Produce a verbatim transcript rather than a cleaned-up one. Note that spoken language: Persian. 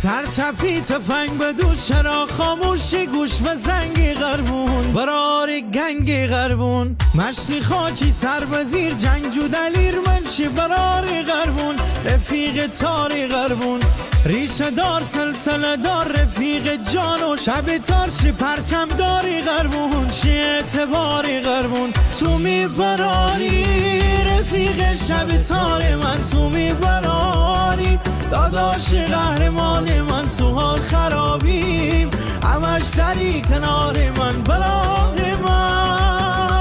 سرچپی تفنگ بدو چرا خاموشی گوش به زنگی غربون برار گنگی غربون مشتی خاکی سر بزیر جنگجو دلیر منشی براری غربون رفیق تاری غربون ریشه دار سلسله دار رفیق جان و شب تارشی پرچم داری غربون چی اعتباری غربون تو میبراری رفیق شب تار من تو میبراری داداشی قهرمان من تو حال خرابیم همش دری کنار من برای من